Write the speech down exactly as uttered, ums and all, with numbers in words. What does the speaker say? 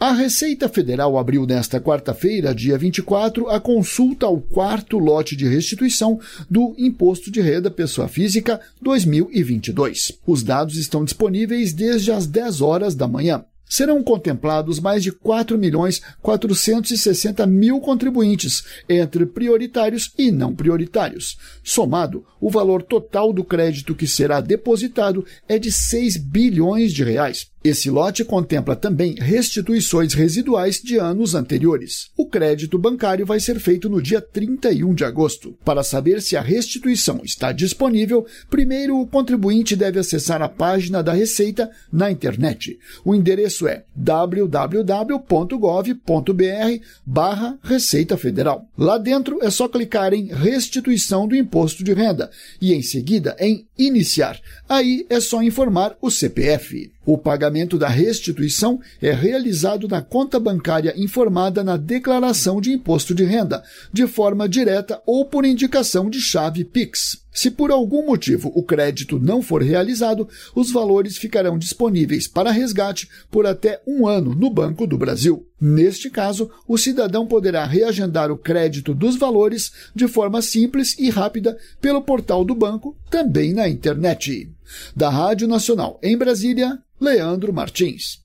A Receita Federal abriu nesta quarta-feira, dia vinte e quatro, a consulta ao quarto lote de restituição do Imposto de Renda Pessoa Física dois mil e vinte e dois. Os dados estão disponíveis desde as dez horas da manhã. Serão contemplados mais de quatro milhões quatrocentos e sessenta mil contribuintes, entre prioritários e não prioritários. Somado, o valor total do crédito que será depositado é de seis bilhões de reais. Esse lote contempla também restituições residuais de anos anteriores. O crédito bancário vai ser feito no dia trinta e um de agosto. Para saber se a restituição está disponível, primeiro o contribuinte deve acessar a página da Receita na internet. O endereço é w w w ponto gov ponto b r barra Receita Federal. Lá dentro é só clicar em Restituição do Imposto de Renda e, em seguida, em Iniciar. Aí é só informar o C P F. O pagamento da restituição é realizado na conta bancária informada na declaração de imposto de renda, de forma direta ou por indicação de chave Pix. Se por algum motivo o crédito não for realizado, os valores ficarão disponíveis para resgate por até um ano no Banco do Brasil. Neste caso, o cidadão poderá reagendar o crédito dos valores de forma simples e rápida pelo portal do banco, também na internet. Da Rádio Nacional em Brasília, Leandro Martins.